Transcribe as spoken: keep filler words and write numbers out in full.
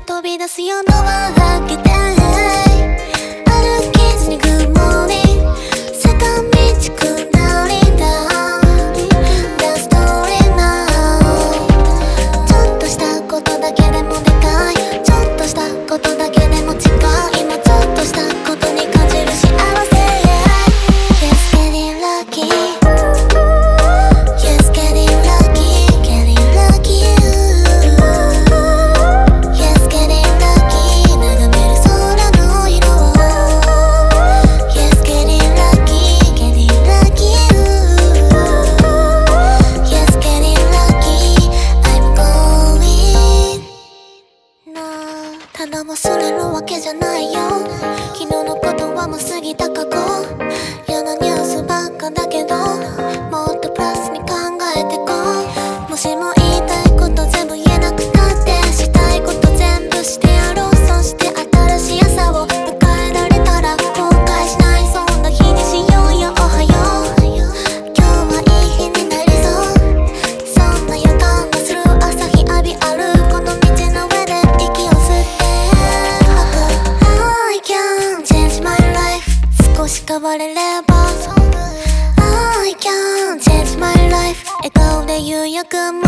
飛び出す夜は明けて歩きずに曇り坂道下りだThe story now ちょっとしたことだけでもでかいちょっとしたことだけでも近い今ちょっとしたことに感じる幸せ Yes, getting lucky Yes, getting lucky Getting lucky Yes, getting lucky 眺める空の色を Yes, getting lucky Getting lucky Yes, getting lucky I'm going now ただ忘れるわけじゃないよ昨日のことはもう過ぎた過去嫌なニュースばっかだけどもっとプラスに考えてこうもしも言いたいこと全部言えなくたってしたいこと全部してやろうそして新しい朝を迎えられたら後悔しないそんな日にしようよおはよう今日はいい日になりそうそんな予感がする朝日浴び歩くこの道の上で息を吸ってI can change my life 少し変われればI can change my life 笑顔で夕焼けも